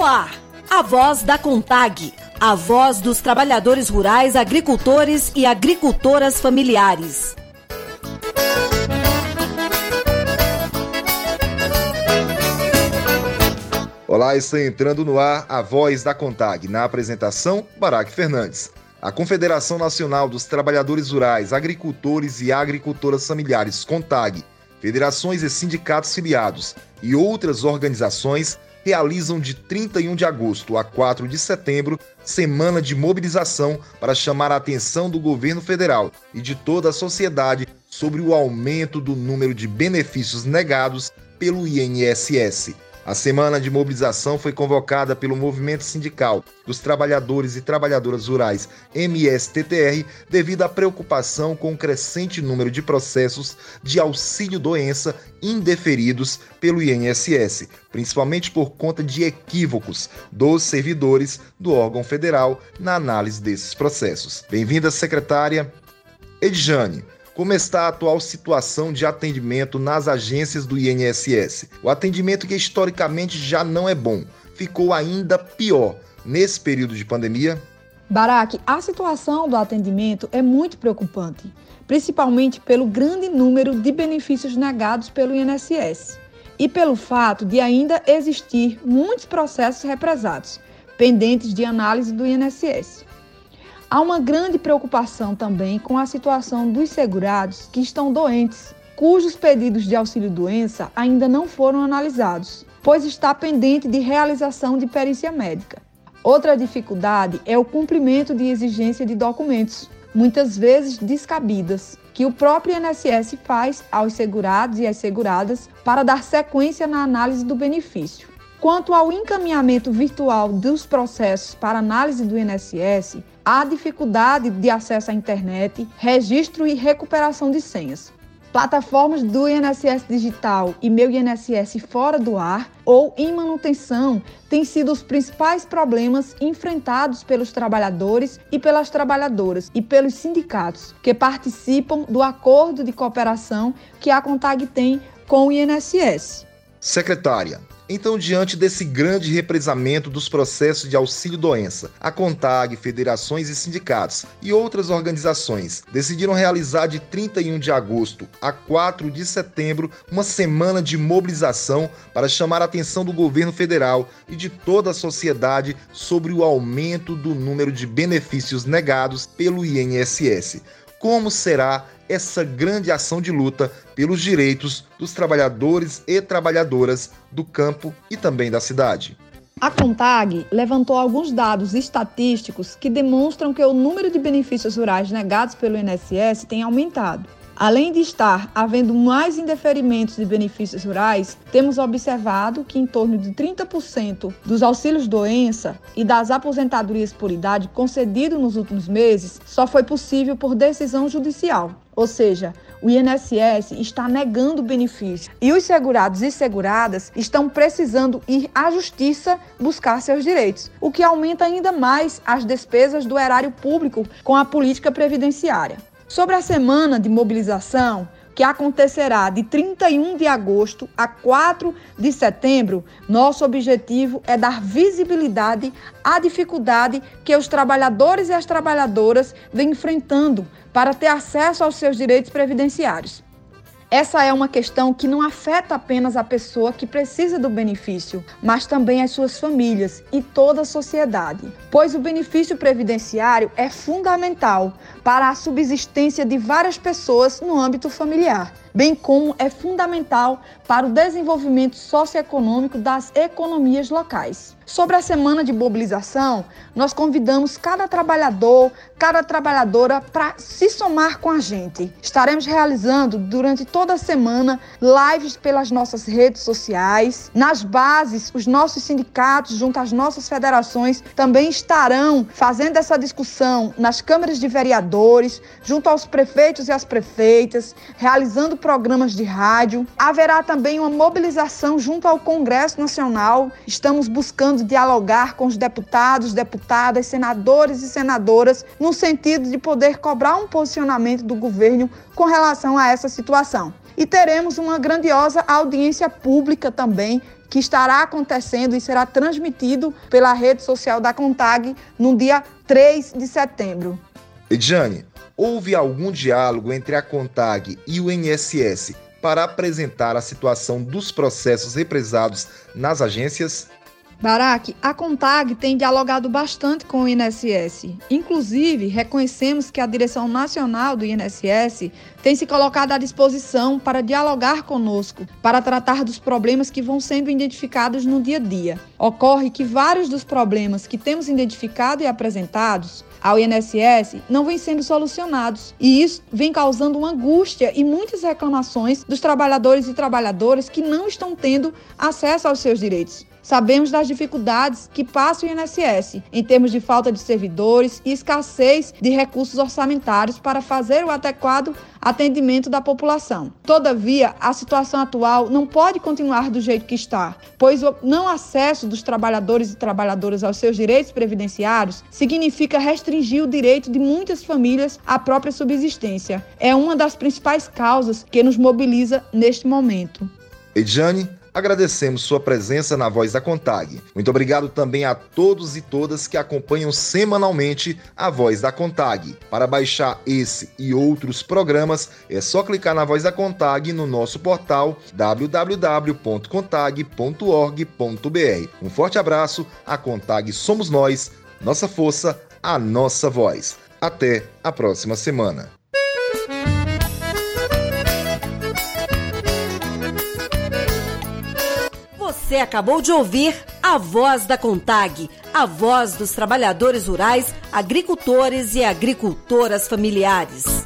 ar, a voz da CONTAG, a voz dos trabalhadores rurais, agricultores e agricultoras familiares. Olá, está entrando no ar a voz da CONTAG. Na apresentação, Baraque Fernandes. A Confederação Nacional dos Trabalhadores Rurais, Agricultores e Agricultoras Familiares, CONTAG, federações e sindicatos filiados e outras organizações realizam de 31 de agosto a 4 de setembro semana de mobilização para chamar a atenção do governo federal e de toda a sociedade sobre o aumento do número de benefícios negados pelo INSS. A semana de mobilização foi convocada pelo Movimento Sindical dos Trabalhadores e Trabalhadoras Rurais, MSTTR, devido à preocupação com o crescente número de processos de auxílio-doença indeferidos pelo INSS, principalmente por conta de equívocos dos servidores do órgão federal na análise desses processos. Bem-vinda, secretária Edjane. Como está a atual situação de atendimento nas agências do INSS? O atendimento, que historicamente já não é bom, ficou ainda pior nesse período de pandemia? Baraque, a situação do atendimento é muito preocupante, principalmente pelo grande número de benefícios negados pelo INSS e pelo fato de ainda existir muitos processos represados, pendentes de análise do INSS. Há uma grande preocupação também com a situação dos segurados que estão doentes, cujos pedidos de auxílio-doença ainda não foram analisados, pois está pendente de realização de perícia médica. Outra dificuldade é o cumprimento de exigência de documentos, muitas vezes descabidas, que o próprio INSS faz aos segurados e às seguradas para dar sequência na análise do benefício. Quanto ao encaminhamento virtual dos processos para análise do INSS, há dificuldade de acesso à internet, registro e recuperação de senhas. Plataformas do INSS Digital e Meu INSS fora do ar ou em manutenção têm sido os principais problemas enfrentados pelos trabalhadores e pelas trabalhadoras e pelos sindicatos que participam do acordo de cooperação que a CONTAG tem com o INSS. Secretária, então, diante desse grande represamento dos processos de auxílio-doença, a CONTAG, federações e sindicatos e outras organizações decidiram realizar de 31 de agosto a 4 de setembro uma semana de mobilização para chamar a atenção do governo federal e de toda a sociedade sobre o aumento do número de benefícios negados pelo INSS. Como será essa grande ação de luta pelos direitos dos trabalhadores e trabalhadoras do campo e também da cidade? A CONTAG levantou alguns dados estatísticos que demonstram que o número de benefícios rurais negados pelo INSS tem aumentado. Além de estar havendo mais indeferimentos de benefícios rurais, temos observado que em torno de 30% dos auxílios-doença e das aposentadorias por idade concedidos nos últimos meses só foi possível por decisão judicial. Ou seja, o INSS está negando o benefício e os segurados e seguradas estão precisando ir à justiça buscar seus direitos, o que aumenta ainda mais as despesas do erário público com a política previdenciária. Sobre a semana de mobilização, que acontecerá de 31 de agosto a 4 de setembro, nosso objetivo é dar visibilidade à dificuldade que os trabalhadores e as trabalhadoras vêm enfrentando para ter acesso aos seus direitos previdenciários. Essa é uma questão que não afeta apenas a pessoa que precisa do benefício, mas também as suas famílias e toda a sociedade, pois o benefício previdenciário é fundamental para a subsistência de várias pessoas no âmbito familiar, bem como é fundamental para o desenvolvimento socioeconômico das economias locais. Sobre a semana de mobilização, nós convidamos cada trabalhador, cada trabalhadora para se somar com a gente. Estaremos realizando durante toda a semana lives pelas nossas redes sociais. Nas bases, os nossos sindicatos, junto às nossas federações, também estarão fazendo essa discussão nas câmaras de vereadores, junto aos prefeitos e às prefeitas, realizando programas de rádio. Haverá também uma mobilização junto ao Congresso Nacional. Estamos buscando dialogar com os deputados, deputadas, senadores e senadoras, no sentido de poder cobrar um posicionamento do governo com relação a essa situação. E teremos uma grandiosa audiência pública também, que estará acontecendo e será transmitido pela rede social da CONTAG no dia 3 de setembro. Edjane, houve algum diálogo entre a CONTAG e o INSS para apresentar a situação dos processos represados nas agências? Barak, a CONTAG tem dialogado bastante com o INSS. Inclusive, reconhecemos que a direção nacional do INSS tem se colocado à disposição para dialogar conosco, para tratar dos problemas que vão sendo identificados no dia a dia. Ocorre que vários dos problemas que temos identificado e apresentados ao INSS não vêm sendo solucionados. E isso vem causando uma angústia e muitas reclamações dos trabalhadores e trabalhadoras que não estão tendo acesso aos seus direitos. Sabemos das dificuldades que passa o INSS em termos de falta de servidores e escassez de recursos orçamentários para fazer o adequado atendimento da população. Todavia, a situação atual não pode continuar do jeito que está, pois o não acesso dos trabalhadores e trabalhadoras aos seus direitos previdenciários significa restringir o direito de muitas famílias à própria subsistência. É uma das principais causas que nos mobiliza neste momento. Edjane, agradecemos sua presença na Voz da CONTAG. Muito obrigado também a todos e todas que acompanham semanalmente a Voz da CONTAG. Para baixar esse e outros programas, é só clicar na Voz da CONTAG no nosso portal www.contag.org.br. Um forte abraço, a CONTAG somos nós, nossa força, a nossa voz. Até a próxima semana. Você acabou de ouvir a Voz da CONTAG, a voz dos trabalhadores rurais, agricultores e agricultoras familiares.